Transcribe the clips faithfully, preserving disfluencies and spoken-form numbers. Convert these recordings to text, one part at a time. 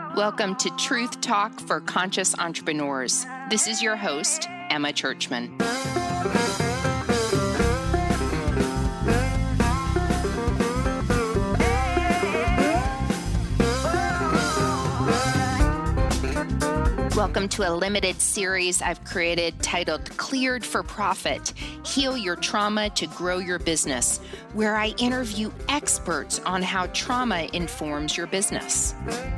Welcome to Truth Talk for Conscious Entrepreneurs. This is your host, Emma Churchman. Welcome to a limited series I've created titled Cleared for Profit, Heal Your Trauma to Grow Your Business, where I interview experts on how trauma informs your business.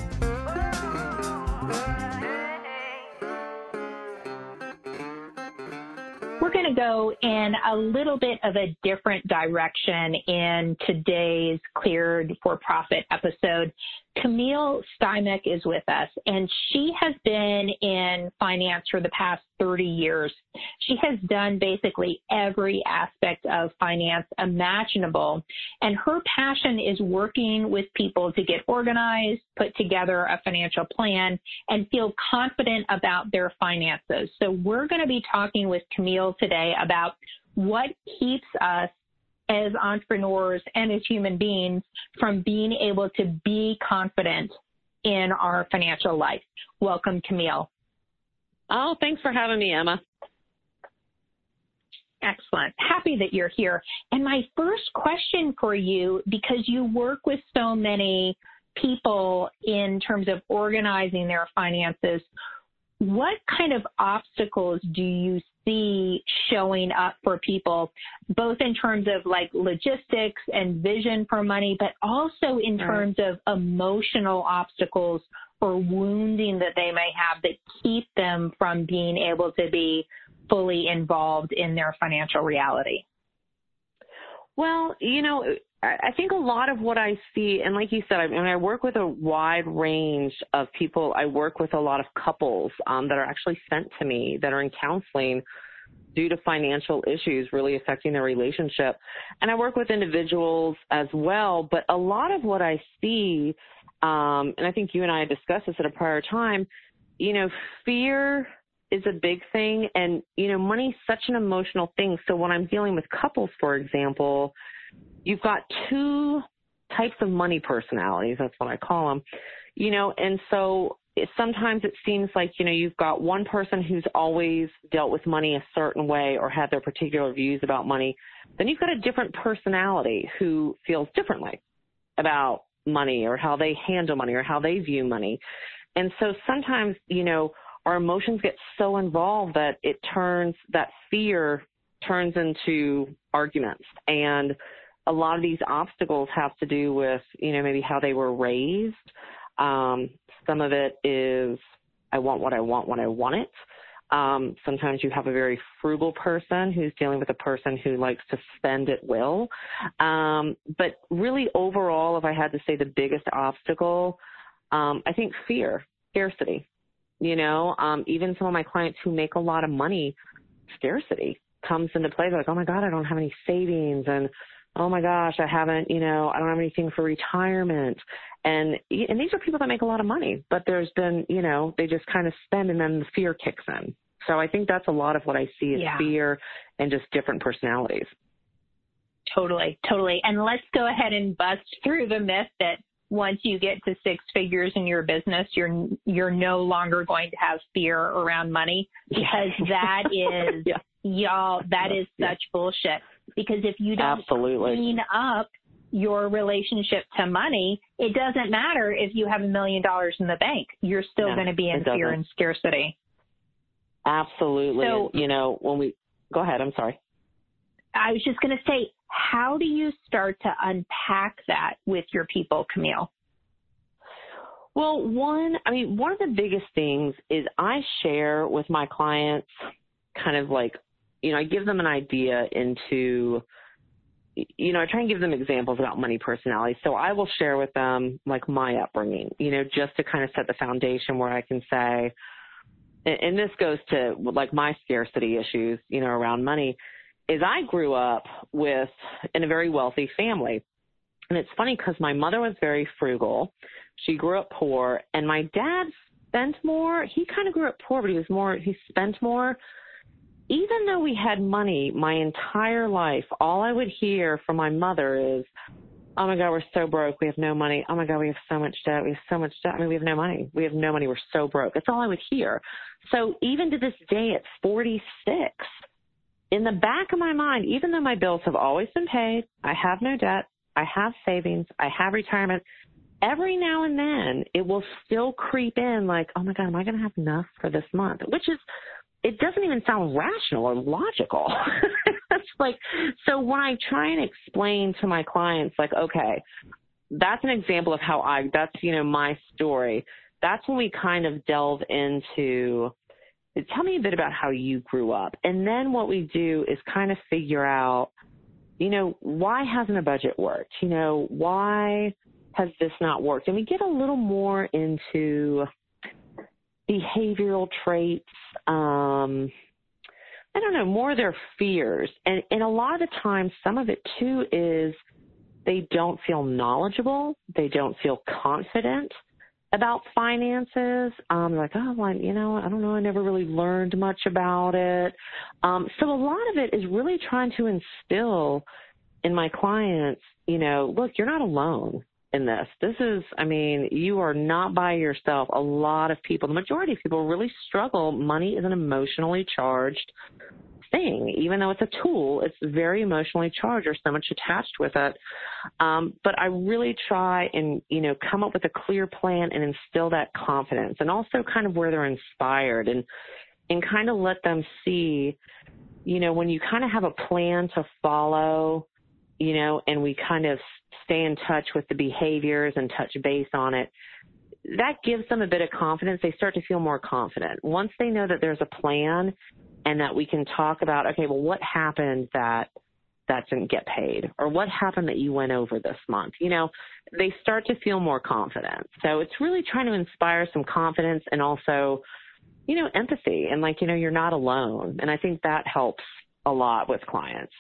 We're going to go in a little bit of a different direction in today's Cleared for Profit episode. Camille Stymick is with us, and she has been in finance for the past thirty years. She has done basically every aspect of finance imaginable, and her passion is working with people to get organized, put together a financial plan, and feel confident about their finances. So we're going to be talking with Camille today about what keeps us as entrepreneurs and as human beings from being able to be confident in our financial life. Welcome, Camille. Oh, thanks for having me, Emma. Excellent. Happy that you're here. And my first question for you, because you work with so many people in terms of organizing their finances, what kind of obstacles do you see showing up for people, both in terms of like logistics and vision for money, but also in terms of emotional obstacles or wounding that they may have that keep them from being able to be fully involved in their financial reality? Well, you know, I think a lot of what I see, and like you said, I mean, I work with a wide range of people. I work with a lot of couples um, that are actually sent to me that are in counseling due to financial issues really affecting their relationship. And I work with individuals as well. But a lot of what I see, um, and I think you and I had discussed this at a prior time, you know, fear is a big thing. And, you know, money's such an emotional thing. So when I'm dealing with couples, for example, you've got two types of money personalities. That's what I call them, you know, and so it, sometimes it seems like, you know, you've got one person who's always dealt with money a certain way or had their particular views about money. Then you've got a different personality who feels differently about money or how they handle money or how they view money. And so sometimes, you know, our emotions get so involved that it turns, that fear turns into arguments. And a lot of these obstacles have to do with, you know, maybe how they were raised. Um, some of it is, I want what I want when I want it. Um, sometimes you have a very frugal person who's dealing with a person who likes to spend at will. Um, but really overall, if I had to say the biggest obstacle, um, I think fear, scarcity. You know, um, even some of my clients who make a lot of money, scarcity comes into play. They're like, oh my God, I don't have any savings, and oh my gosh, I haven't, you know, I don't have anything for retirement. And and these are people that make a lot of money, but there's been, you know, they just kind of spend and then the fear kicks in. So I think that's a lot of what I see is yeah. fear and just different personalities. Totally, totally. And let's go ahead and bust through the myth that once you get to six figures in your business, you're you're no longer going to have fear around money, because that is, yeah. y'all, that is such yeah. bullshit. Because if you don't Absolutely. clean up your relationship to money, it doesn't matter if you have a million dollars in the bank. You're still no, going to be in fear and scarcity. Absolutely. So, and, you know, when we – go ahead. I'm sorry. I was just going to say, how do you start to unpack that with your people, Camille? Well, one, I mean, one of the biggest things is I share with my clients kind of like, you know, I give them an idea into, you know, I try and give them examples about money personality. So I will share with them like my upbringing, you know, just to kind of set the foundation where I can say, and this goes to like my scarcity issues, you know, around money, is I grew up with in a very wealthy family. And it's funny because my mother was very frugal. She grew up poor, and my dad spent more. He kind of grew up poor, but he was more, he spent more. Even though we had money my entire life, all I would hear from my mother is, oh my God, we're so broke. We have no money. Oh my God, we have so much debt. We have so much debt. I mean, we have no money. We have no money. We're so broke. That's all I would hear. So even to this day at forty-six, in the back of my mind, even though my bills have always been paid, I have no debt, I have savings, I have retirement, every now and then it will still creep in like, oh my God, am I going to have enough for this month? Which is, it doesn't even sound rational or logical. It's like, so when I try and explain to my clients, like, okay, that's an example of how I, that's, you know, my story. That's when we kind of delve into, tell me a bit about how you grew up. And then what we do is kind of figure out, you know, why hasn't a budget worked? You know, why has this not worked? And we get a little more into behavioral traits, um, I don't know, more of their fears. And, and a lot of the time, some of it too is they don't feel knowledgeable. They don't feel confident about finances. Um, like, oh, well, you know, I don't know. I never really learned much about it. Um, so a lot of it is really trying to instill in my clients, you know, look, you're not alone in this. This is, I mean, you are not by yourself. A lot of people, the majority of people really struggle. Money is an emotionally charged thing. Even though it's a tool, it's very emotionally charged. There's so much attached with it. Um, but I really try and, you know, come up with a clear plan and instill that confidence, and also kind of where they're inspired, and, and kind of let them see, you know, when you kind of have a plan to follow, you know, and we kind of stay in touch with the behaviors and touch base on it, that gives them a bit of confidence. They start to feel more confident. Once they know that there's a plan and that we can talk about, okay, well, what happened that that didn't get paid? Or what happened that you went over this month? You know, they start to feel more confident. So it's really trying to inspire some confidence and also, you know, empathy and like, you know, you're not alone. And I think that helps a lot with clients.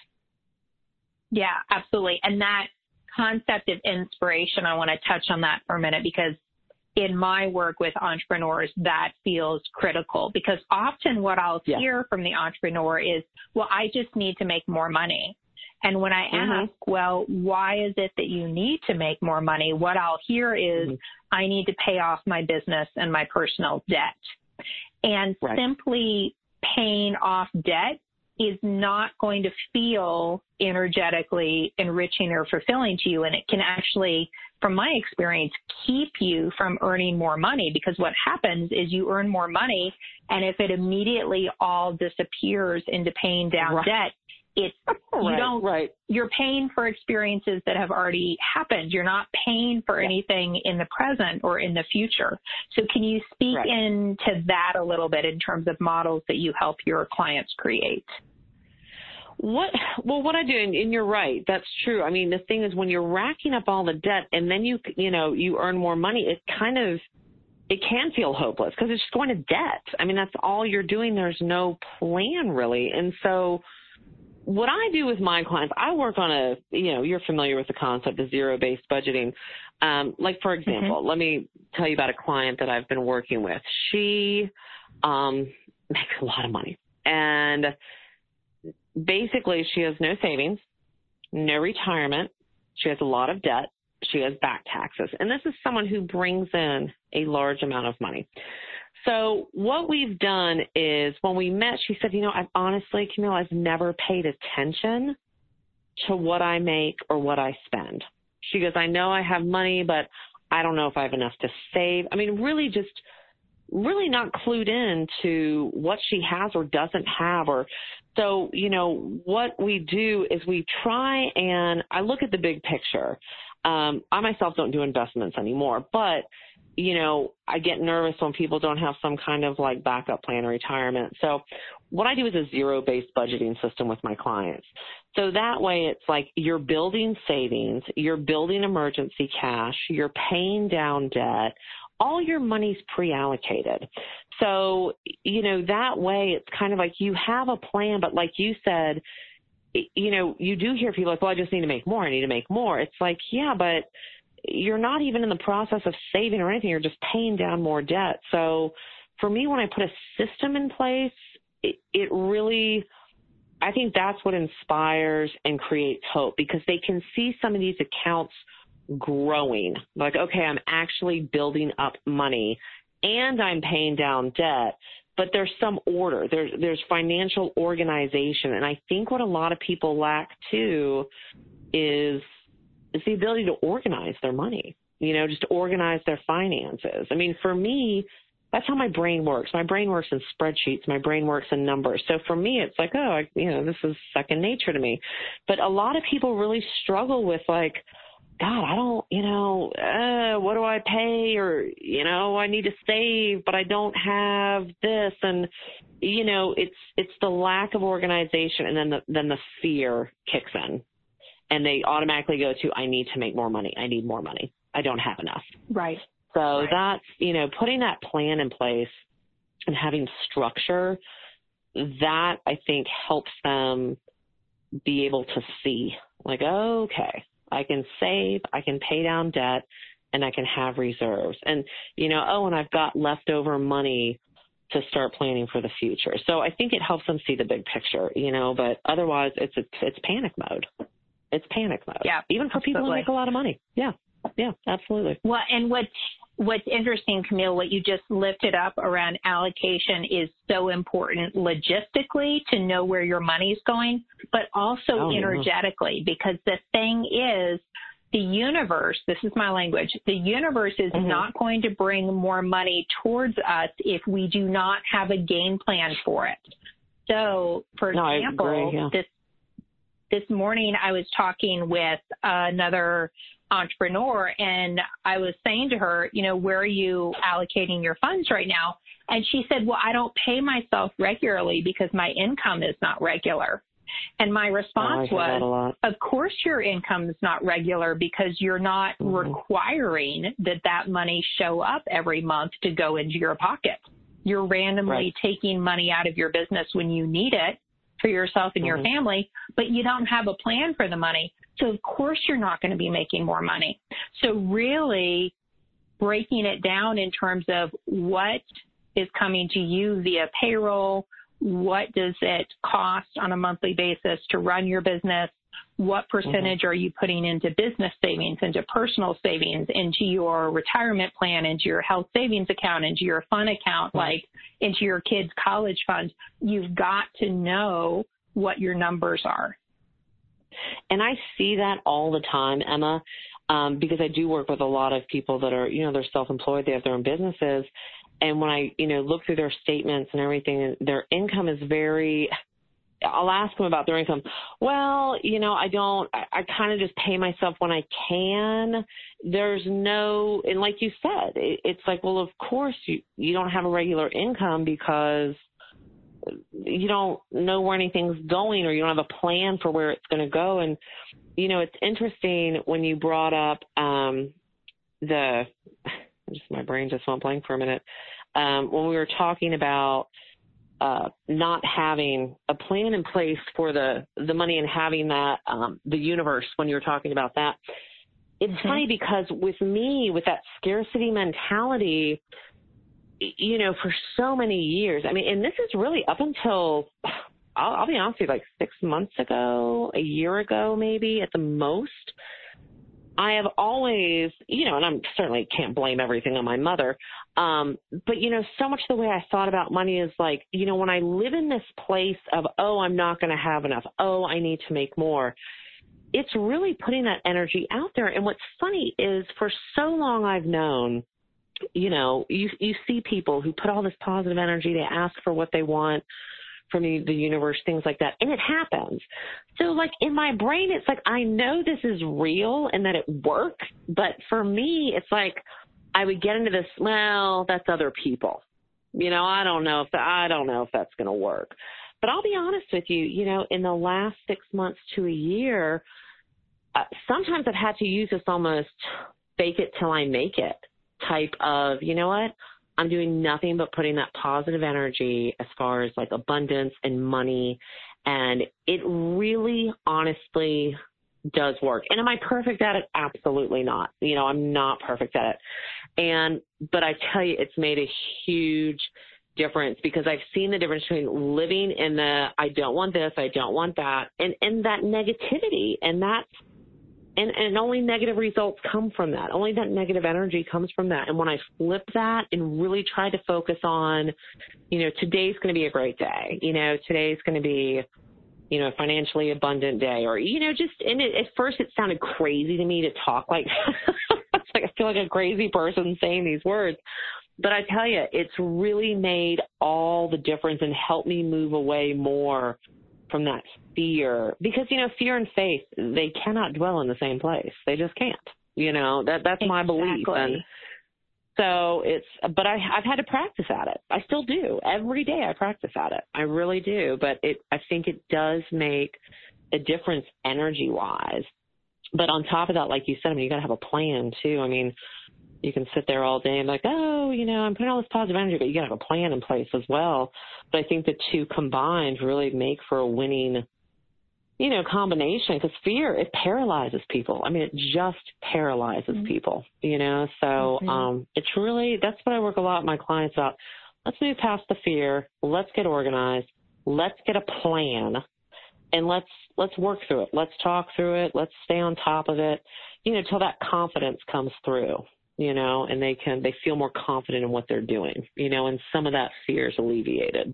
Yeah, absolutely. And that concept of inspiration, I want to touch on that for a minute, because in my work with entrepreneurs, that feels critical, because often what I'll yeah. hear from the entrepreneur is, well, I just need to make more money. And when I mm-hmm. ask, well, why is it that you need to make more money? What I'll hear is, mm-hmm. I need to pay off my business and my personal debt. And right. simply paying off debt is not going to feel energetically enriching or fulfilling to you. And it can actually, from my experience, keep you from earning more money, because what happens is you earn more money, and if it immediately all disappears into paying down right. debt, it's, you right, don't, right. you're paying for experiences that have already happened. You're not paying for yeah. anything in the present or in the future. So can you speak right. into that a little bit in terms of models that you help your clients create? What, well, what I do, and, and you're right, that's true. I mean, the thing is, when you're racking up all the debt and then you, you know, you earn more money, it kind of, it can feel hopeless because it's just going to debt. I mean, that's all you're doing. There's no plan really. And so what I do with my clients, I work on a, you know, you're familiar with the concept of zero-based budgeting. Um, like, for example, mm-hmm. let me tell you about a client that I've been working with. She um, makes a lot of money. And basically, she has no savings, no retirement. She has a lot of debt. She has back taxes. And this is someone who brings in a large amount of money. So what we've done is, when we met, she said, you know, I've honestly, Camille, I've never paid attention to what I make or what I spend. She goes, I know I have money, but I don't know if I have enough to save. I mean, really just really not clued in to what she has or doesn't have. Or so, you know, what we do is we try and I look at the big picture. Um, I myself don't do investments anymore, but, you know, I get nervous when people don't have some kind of like backup plan or retirement. So what I do is a zero-based budgeting system with my clients. So that way it's like you're building savings, you're building emergency cash, you're paying down debt, all your money's pre-allocated. So, you know, that way it's kind of like you have a plan, but like you said, you know, you do hear people like, well, I just need to make more. I need to make more. It's like, yeah, but you're not even in the process of saving or anything. You're just paying down more debt. So for me, when I put a system in place, it, it really I think that's what inspires and creates hope, because they can see some of these accounts growing. Like, okay, I'm actually building up money and I'm paying down debt, but there's some order. There's, there's financial organization. And I think what a lot of people lack too is, is the ability to organize their money, you know, just to organize their finances. I mean, for me, that's how my brain works. My brain works in spreadsheets. My brain works in numbers. So for me, it's like, oh, I, you know, this is second nature to me. But a lot of people really struggle with, like, God, I don't, you know, uh, what do I pay? Or, you know, I need to save, but I don't have this. And, you know, it's, it's the lack of organization. And then the, then the fear kicks in and they automatically go to, I need to make more money. I need more money. I don't have enough. Right. So right. that's, you know, putting that plan in place and having structure, that I think helps them be able to see, like, okay, I can save, I can pay down debt, and I can have reserves. And, you know, oh, and I've got leftover money to start planning for the future. So I think it helps them see the big picture, you know, but otherwise it's, it's, it's panic mode. It's panic mode. Yeah, even for absolutely. people who make a lot of money. Yeah. Yeah, absolutely. Well, and what's, what's interesting, Camille, what you just lifted up around allocation is so important logistically to know where your money's going, but also oh, energetically, yeah. because the thing is, the universe, this is my language, the universe is mm-hmm. not going to bring more money towards us if we do not have a game plan for it. So, for no, example, I agree, yeah. this this morning I was talking with another entrepreneur, and I was saying to her, you know, where are you allocating your funds right now? And she said, well, I don't pay myself regularly because my income is not regular. And my response oh, was, of course your income is not regular because you're not mm-hmm. requiring that that money show up every month to go into your pocket. You're randomly right. taking money out of your business when you need it for yourself and mm-hmm. your family, but you don't have a plan for the money. So of course you're not going to be making more money. So really breaking it down in terms of what is coming to you via payroll, what does it cost on a monthly basis to run your business, what percentage mm-hmm. are you putting into business savings, into personal savings, into your retirement plan, into your health savings account, into your fund account, mm-hmm. like into your kids' college fund. You've got to know what your numbers are. And I see that all the time, Emma, um, because I do work with a lot of people that are, you know, they're self-employed, they have their own businesses. And when I, you know, look through their statements and everything, their income is very, I'll ask them about their income. Well, you know, I don't, I, I kind of just pay myself when I can. There's no, and like you said, it, it's like, well, of course you, you don't have a regular income because you don't know where anything's going, or you don't have a plan for where it's going to go. And, you know, it's interesting when you brought up um, the, just my brain just went blank for a minute, um, when we were talking about uh, not having a plan in place for the, the money and having that, um, the universe, when you were talking about that. It's mm-hmm. funny because with me, with that scarcity mentality, you know, for so many years, I mean, and this is really up until, I'll, I'll be honest with you, like six months ago, a year ago, maybe at the most, I have always, you know, and I'm certainly can't blame everything on my mother. Um, but, you know, so much the way I thought about money is like, you know, when I live in this place of, oh, I'm not going to have enough. Oh, I need to make more. It's really putting that energy out there. And what's funny is for so long I've known, you know, you you see people who put all this positive energy, they ask for what they want from the, the universe, things like that, and it happens. So, like, in my brain, it's like, I know this is real and that it works, but for me, it's like I would get into this, well, that's other people. You know, I don't know if that, I don't know if that's going to work. But I'll be honest with you, you know, in the last six months to a year, uh, sometimes I've had to use this almost fake it till I make it type of, you know what, I'm doing nothing but putting that positive energy as far as like abundance and money. And it really honestly does work. And am I perfect at it? Absolutely not. You know, I'm not perfect at it. And, but I tell you, it's made a huge difference because I've seen the difference between living in the, I don't want this, I don't want that, and, and that negativity. And that's, and, and only negative results come from that. Only that negative energy comes from that. And when I flip that and really try to focus on, you know, today's going to be a great day. You know, today's going to be, you know, a financially abundant day, or, you know, just, and it, at first it sounded crazy to me to talk like that. It's like, I feel like a crazy person saying these words. But I tell you, it's really made all the difference and helped me move away more from that fear. Because, you know, fear and faith, they cannot dwell in the same place. They just can't. You know, that that's my Exactly. belief. And so it's, but I, I've had to practice at it. I still do. Every day I practice at it. I really do. But it, I think it does make a difference energy-wise. But on top of that, like you said, I mean, you got to have a plan too. I mean, you can sit there all day and be like, oh, you know, I'm putting all this positive energy, but you got to have a plan in place as well. But I think the two combined really make for a winning, you know, combination, because fear, it paralyzes people. I mean, it just paralyzes mm-hmm. people, you know. So mm-hmm. um, it's really, that's what I work a lot with my clients about. Let's move past the fear. Let's get organized. Let's get a plan. And let's let's work through it. Let's talk through it. Let's stay on top of it, you know, till that confidence comes through, you know, and they can, they feel more confident in what they're doing, you know, and some of that fear is alleviated.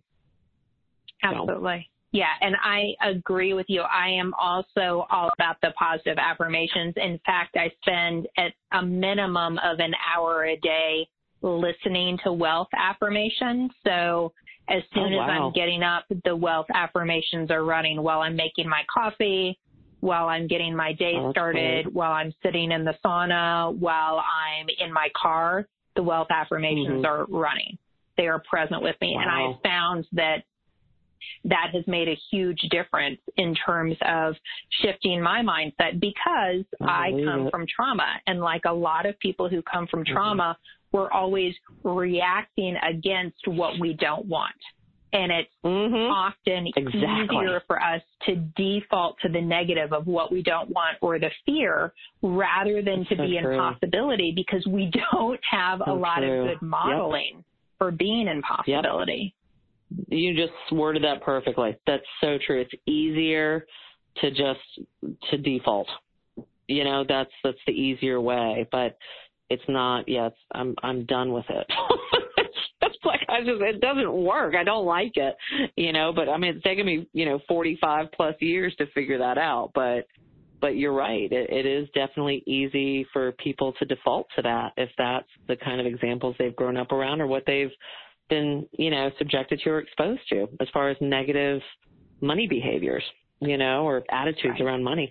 Absolutely. So. Yeah, and I agree with you. I am also all about the positive affirmations. In fact, I spend at a minimum of an hour a day listening to wealth affirmations. So as soon oh, wow. as I'm getting up, the wealth affirmations are running while I'm making my coffee, while I'm getting my day oh, started, cool. while I'm sitting in the sauna, while I'm in my car, the wealth affirmations mm-hmm. are running. They are present with me. Wow. And I found that that has made a huge difference in terms of shifting my mindset, because I, I come it. from trauma. And like a lot of people who come from mm-hmm. trauma, we're always reacting against what we don't want. And it's mm-hmm. often exactly. easier for us to default to the negative of what we don't want or the fear rather than to so be true. in possibility, because we don't have so a lot true. of good modeling yep. for being in possibility. Yep. You just worded that perfectly. That's so true. It's easier to just to default. You know, that's that's the easier way, but it's not. Yeah, it's, I'm I'm done with it. It's like I just it doesn't work. I don't like it. You know, but I mean, it's taken me you know forty-five plus years to figure that out. But but you're right. It, it is definitely easy for people to default to that if that's the kind of examples they've grown up around or what they've been, you know, subjected to or exposed to as far as negative money behaviors, you know, or attitudes right. around money.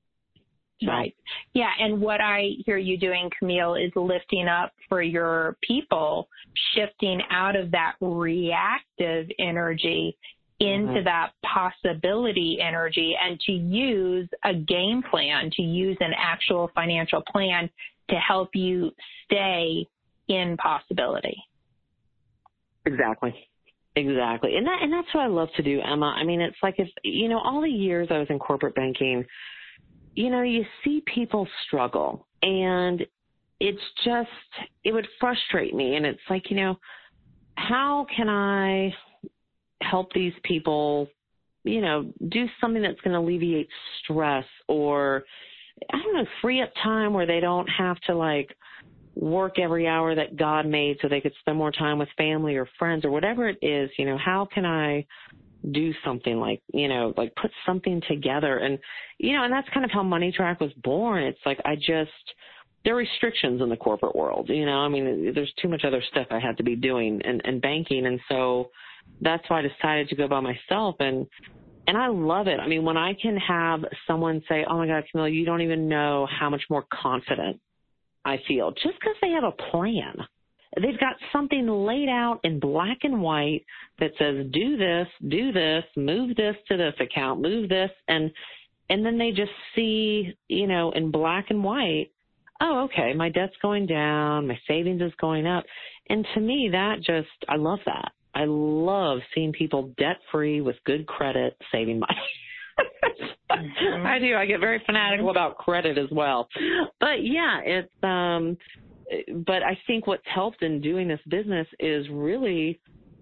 So. Right. Yeah. And what I hear you doing, Camille, is lifting up for your people, shifting out of that reactive energy into mm-hmm. that possibility energy, and to use a game plan, to use an actual financial plan to help you stay in possibility. Exactly. Exactly. And that, and that's what I love to do, Emma. I mean, it's like if, you know, all the years I was in corporate banking, you know, you see people struggle, and it's just, it would frustrate me. And it's like, you know, how can I help these people, you know, do something that's going to alleviate stress, or, I don't know, free up time where they don't have to like work every hour that God made so they could spend more time with family or friends or whatever it is. You know, how can I do something like, you know, like put something together? And, you know, and that's kind of how Money Track was born. It's like, I just, there are restrictions in the corporate world, you know, I mean, there's too much other stuff I had to be doing in, in banking. And so that's why I decided to go by myself. And, and I love it. I mean, when I can have someone say, oh my God, Camille, you don't even know how much more confident I feel, just because they have a plan. They've got something laid out in black and white that says, do this, do this, move this to this account, move this. And, and then they just see, you know, in black and white, oh, okay, my debt's going down, my savings is going up. And to me, that just, I love that. I love seeing people debt-free with good credit, saving money. Mm-hmm. I do. I get very fanatical about credit as well. But yeah, it's, um, but I think what's helped in doing this business is really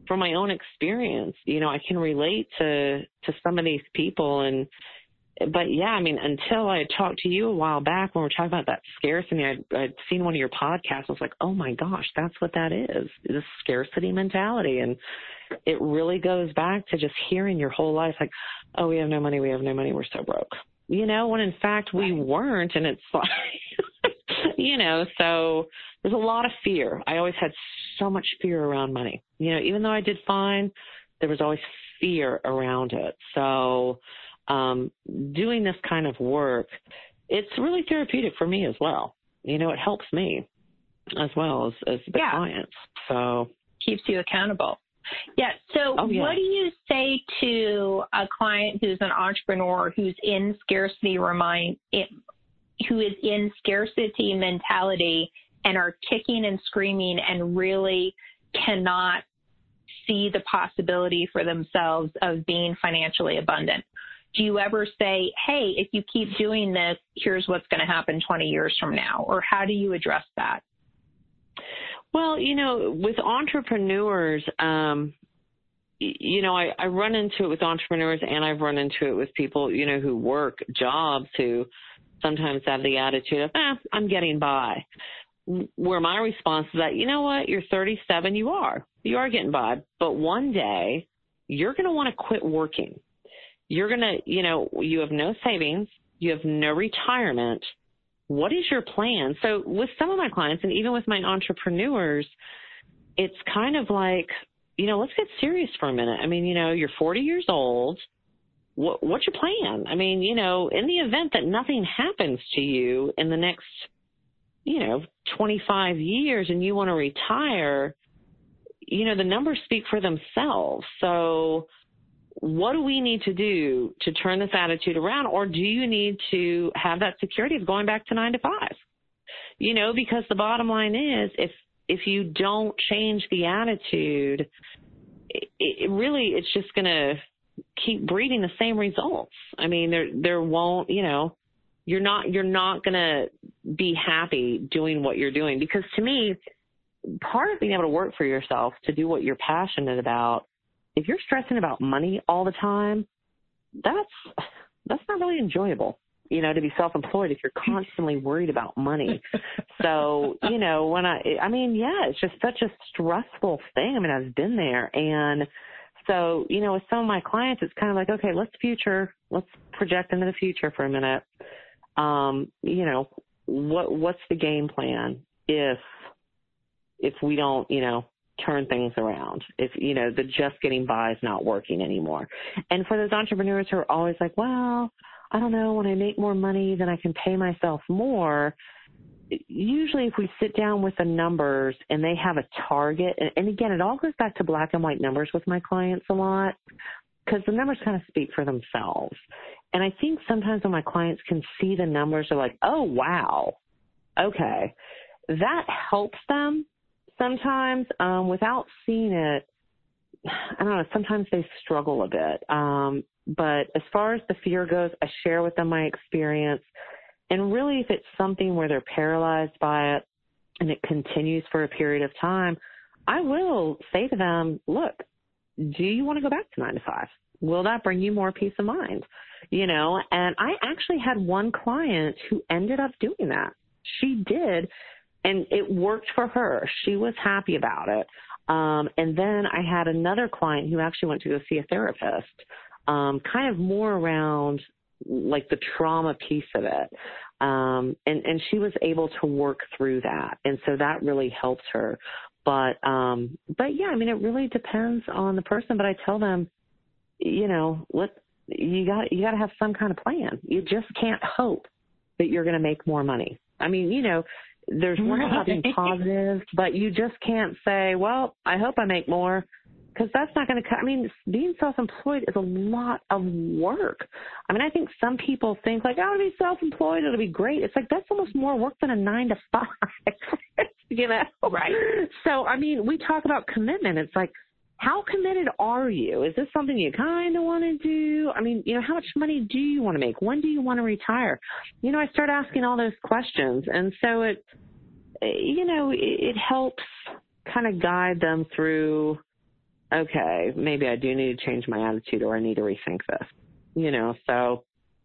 from my own experience, you know, I can relate to, to some of these people. And, but yeah, I mean, until I had talked to you a while back when we were talking about that scarcity, I'd, I'd seen one of your podcasts. I was like, oh my gosh, that's what that is, this scarcity mentality. And it really goes back to just hearing your whole life, like, oh, we have no money, we have no money, we're so broke. You know, when in fact we weren't. And it's like, you know, so there's a lot of fear. I always had so much fear around money. You know, even though I did fine, there was always fear around it. So um, doing this kind of work, it's really therapeutic for me as well. You know, it helps me as well as, as the yeah. clients. So keeps you accountable. Yeah. So oh, yeah. what do you say to a client who's an entrepreneur who's in scarcity remind who is in scarcity mentality and are kicking and screaming and really cannot see the possibility for themselves of being financially abundant? Do you ever say, hey, if you keep doing this, here's what's going to happen twenty years from now? Or how do you address that? Well, you know, with entrepreneurs, um, you know, I, I run into it with entrepreneurs, and I've run into it with people, you know, who work jobs who sometimes have the attitude of, eh, I'm getting by. Where my response is that, you know what, you're thirty-seven, you are. You are getting by. But one day, you're going to want to quit working. You're going to, you know, you have no savings. You have no retirement. What is your plan? So with some of my clients, and even with my entrepreneurs, it's kind of like, you know, let's get serious for a minute. I mean, you know, you're forty years old. What, what's your plan? I mean, you know, in the event that nothing happens to you in the next, you know, twenty-five years and you want to retire, you know, the numbers speak for themselves. So what do we need to do to turn this attitude around? Or do you need to have that security of going back to nine to five? You know, because the bottom line is, if, if you don't change the attitude, it, it really, it's just going to keep breeding the same results. I mean, there, there won't, you know, you're not, you're not going to be happy doing what you're doing. Because to me, part of being able to work for yourself, to do what you're passionate about, if you're stressing about money all the time, that's, that's not really enjoyable, you know, to be self-employed if you're constantly worried about money. So, you know, when I, I mean, yeah, it's just such a stressful thing. I mean, I've been there. And so, you know, with some of my clients, it's kind of like, okay, let's future, let's project into the future for a minute. Um, you know, what, what's the game plan if, if we don't, you know, turn things around, if, you know, the just getting by is not working anymore. And for those entrepreneurs who are always like, well, I don't know, when I make more money, then I can pay myself more. Usually if we sit down with the numbers and they have a target, and, and again, it all goes back to black and white numbers with my clients a lot, because the numbers kind of speak for themselves. And I think sometimes when my clients can see the numbers, they're like, oh, wow, okay. That helps them sometimes. Um, without seeing it, I don't know, sometimes they struggle a bit. Um, but as far as the fear goes, I share with them my experience. And really, if it's something where they're paralyzed by it and it continues for a period of time, I will say to them, look, do you want to go back to nine to five? Will that bring you more peace of mind? You know, and I actually had one client who ended up doing that. She did, and it worked for her. She was happy about it. Um, and then I had another client who actually went to go see a therapist, um, kind of more around like the trauma piece of it. Um, and, and she was able to work through that. And so that really helped her. But, um, but yeah, I mean, it really depends on the person, but I tell them, you know, let, you got, you got to have some kind of plan. You just can't hope that you're going to make more money. I mean, you know, there's one about being positive, but you just can't say, well, I hope I make more, because that's not going to cut. I mean, being self-employed is a lot of work. I mean, I think some people think like, oh, to be self-employed, it'll be great. It's like, that's almost more work than a nine to five, you know? Right. So, I mean, we talk about commitment. It's like, how committed are you? Is this something you kind of want to do? I mean, you know, how much money do you want to make? When do you want to retire? You know, I start asking all those questions. And so it, you know, it, it helps kind of guide them through, okay, maybe I do need to change my attitude or I need to rethink this, you know, so,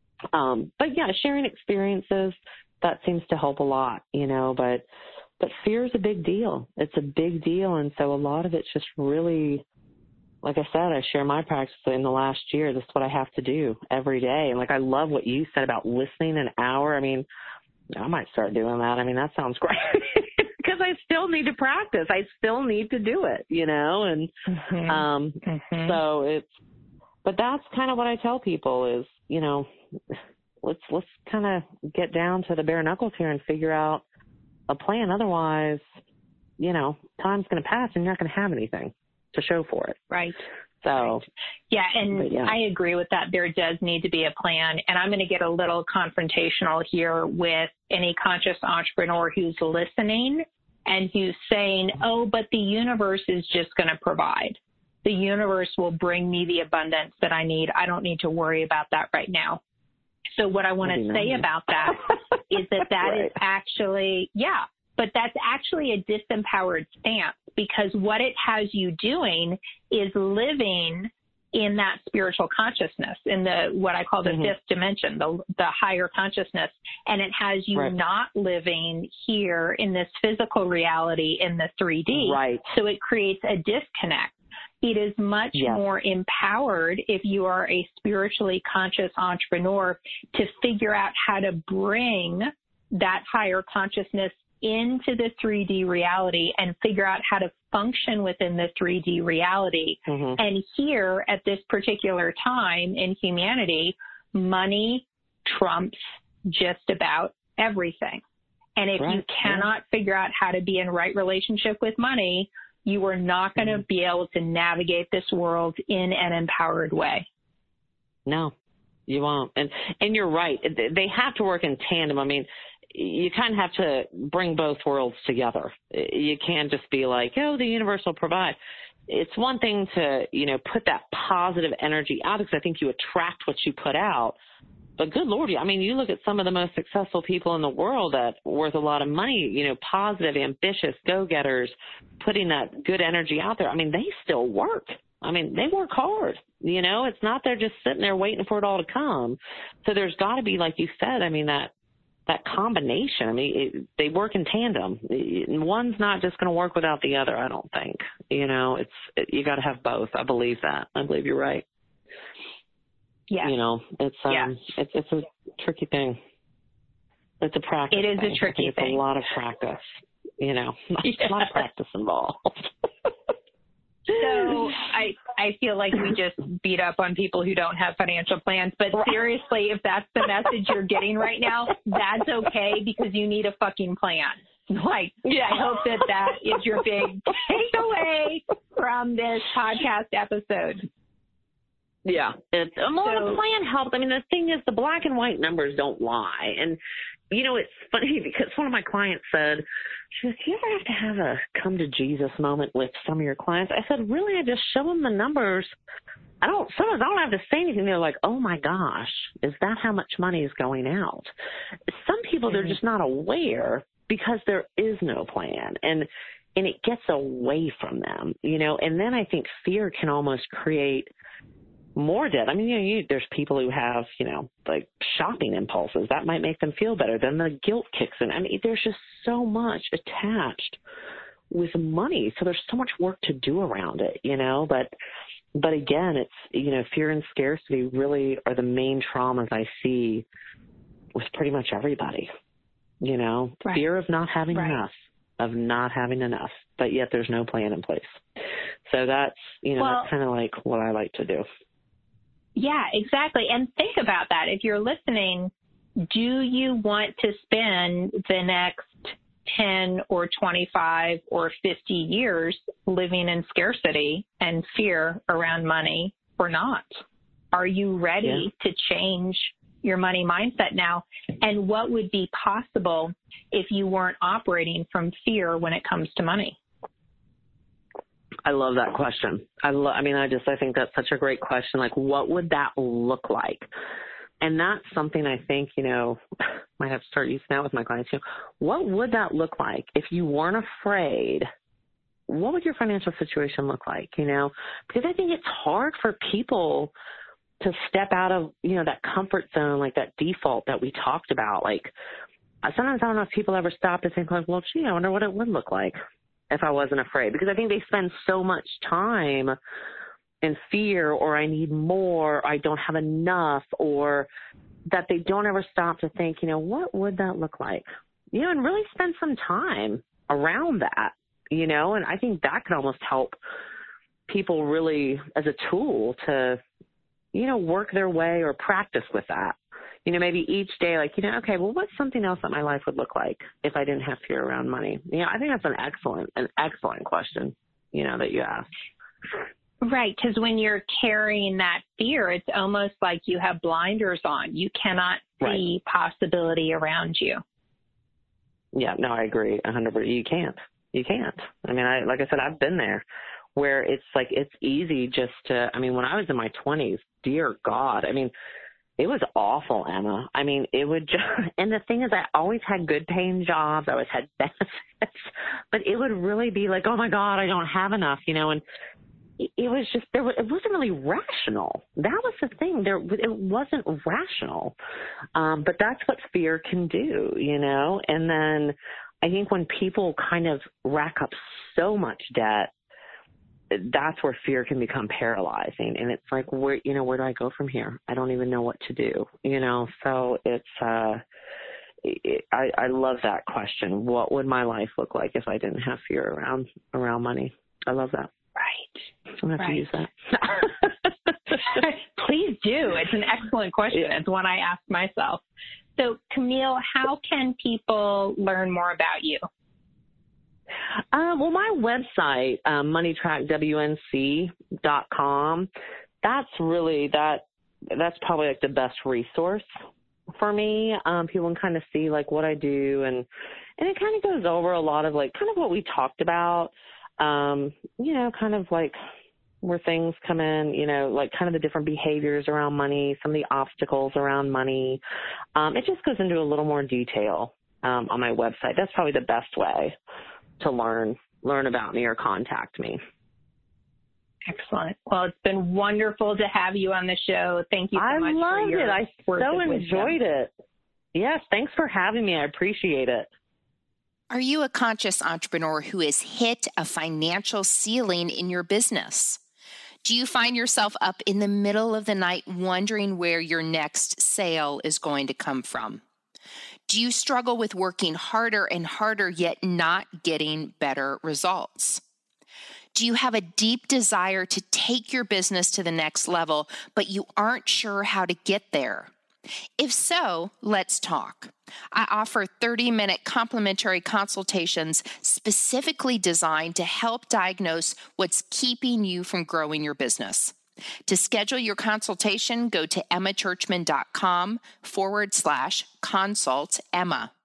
um, but yeah, sharing experiences, that seems to help a lot, you know, but, but fear is a big deal. It's a big deal. And so a lot of it's just really, like I said, I share my practice in the last year. This is what I have to do every day. And like, I love what you said about listening an hour. I mean, I might start doing that. I mean, that sounds great because I still need to practice. I still need to do it, you know? And, mm-hmm. um, mm-hmm. so it's, but that's kind of what I tell people is, you know, let's, let's kind of get down to the bare knuckles here and figure out a plan. Otherwise, you know, time's going to pass and you're not going to have anything to show for it. Right. So, right. yeah, and yeah. I agree with that. There does need to be a plan. And I'm going to get a little confrontational here with any conscious entrepreneur who's listening and who's saying, oh, but the universe is just going to provide. The universe will bring me the abundance that I need. I don't need to worry about that right now. So what I want to say nice. about that is that that right. is actually, yeah, but that's actually a disempowered stance, because what it has you doing is living in that spiritual consciousness, in the what I call the mm-hmm. fifth dimension, the the higher consciousness, and it has you right. not living here in this physical reality in the three D. Right. So it creates a disconnect. It is much yes. more empowered if you are a spiritually conscious entrepreneur to figure out how to bring that higher consciousness into the three D reality and figure out how to function within the three D reality. Mm-hmm. And here at this particular time in humanity, money trumps just about everything. And if right. you cannot yeah. figure out how to be in right relationship with money, you are not going to mm-hmm. be able to navigate this world in an empowered way. No, you won't. And, and you're right. They have to work in tandem. I mean, you kind of have to bring both worlds together. You can't just be like, oh, the universe will provide. It's one thing to, you know, put that positive energy out, because I think you attract what you put out. But good Lord, I mean, you look at some of the most successful people in the world that are worth a lot of money, you know, positive, ambitious, go-getters, putting that good energy out there. I mean, they still work. I mean, they work hard, you know. It's not they're just sitting there waiting for it all to come. So there's got to be, like you said, I mean, that that combination. I mean, it, they work in tandem. One's not just going to work without the other, I don't think. You know, it's it, you got to have both. I believe that. I believe you're right. Yeah. You know, it's um, yeah. it's it's a tricky thing. It's a practice. It is thing. a tricky it's thing. It's a lot of practice. You know, yeah. a lot of practice involved. So I I feel like we just beat up on people who don't have financial plans. But seriously, if that's the message you're getting right now, that's okay, because you need a fucking plan. Like, yeah. I hope that that is your big takeaway from this podcast episode. Yeah. It's, well, so, the plan helps. I mean, the thing is, the black and white numbers don't lie. And, you know, it's funny because one of my clients said, she goes, do you ever have to have a come to Jesus moment with some of your clients? I said, really? I just show them the numbers. I don't, sometimes I don't have to say anything. They're like, oh my gosh, is that how much money is going out? Some people, mm-hmm. they're just not aware because there is no plan. And, and it gets away from them, you know, and then I think fear can almost create more debt. I mean, you know, you, there's people who have, you know, like shopping impulses that might make them feel better. Then the guilt kicks in. I mean, there's just so much attached with money. So there's so much work to do around it, you know, but, but again, it's, you know, fear and scarcity really are the main traumas I see with pretty much everybody, you know, right. fear of not having right. enough, of not having enough, but yet there's no plan in place. So that's, you know, well, that's kind of like what I like to do. Yeah, exactly. And think about that. If you're listening, do you want to spend the next ten or twenty-five or fifty years living in scarcity and fear around money or not? Are you ready yeah. to change your money mindset now? And what would be possible if you weren't operating from fear when it comes to money? I love that question. I lo- I mean, I just, I think that's such a great question. Like, what would that look like? And that's something I think, you know, might have to start using that with my clients. You know, what would that look like if you weren't afraid what would your financial situation look like, you know? Because I think it's hard for people to step out of, you know, that comfort zone, like that default that we talked about. Like, sometimes I don't know if people ever stop to think like, well, gee, I wonder what it would look like if I wasn't afraid. Because I think they spend so much time in fear, or I need more, I don't have enough, or that they don't ever stop to think, you know, what would that look like? You know, and really spend some time around that, you know, and I think that could almost help people really as a tool to, you know, work their way or practice with that. You know, maybe each day, like, you know, okay, well, what's something else that my life would look like if I didn't have fear around money? You know, I think that's an excellent, an excellent question, you know, that you asked. Right, because when you're carrying that fear, it's almost like you have blinders on. You cannot see right. possibility around you. Yeah, no, I agree one hundred percent. You can't. You can't. I mean, I like I said, I've been there where it's like it's easy just to, I mean, when I was in my twenties, dear God, I mean, it was awful, Emma. I mean, it would just, and the thing is, I always had good paying jobs. I always had benefits, but it would really be like, oh my God, I don't have enough, you know, and it was just, there was, it wasn't really rational. That was the thing. There, it wasn't rational. Um, but that's what fear can do, you know? And then I think when people kind of rack up so much debt, that's where fear can become paralyzing. And it's like, where, you know, where do I go from here? I don't even know what to do, you know? So it's, uh, it, I, I love that question. What would my life look like if I didn't have fear around, around money? I love that. Right. I'm going to have right. to use that. Please do. It's an excellent question. It's one I ask myself. So, Camille, how can people learn more about you? Uh, well, my website, um, money track W N C dot com, that's really, that that's probably like the best resource for me. Um, people can kind of see like what I do, and, and it kind of goes over a lot of like kind of what we talked about. Um, you know, kind of like where things come in, you know, like kind of the different behaviors around money, some of the obstacles around money. Um, it just goes into a little more detail um, on my website. That's probably the best way to learn, learn about me or contact me. Excellent. Well, it's been wonderful to have you on the show. Thank you so I much loved for your it. I so enjoyed it. Yes, thanks for having me. I appreciate it. Are you a conscious entrepreneur who has hit a financial ceiling in your business? Do you find yourself up in the middle of the night wondering where your next sale is going to come from? Do you struggle with working harder and harder yet not getting better results? Do you have a deep desire to take your business to the next level, but you aren't sure how to get there? If so, let's talk. I offer thirty-minute complimentary consultations specifically designed to help diagnose what's keeping you from growing your business. To schedule your consultation, go to emmachurchman.com forward slash consult Emma.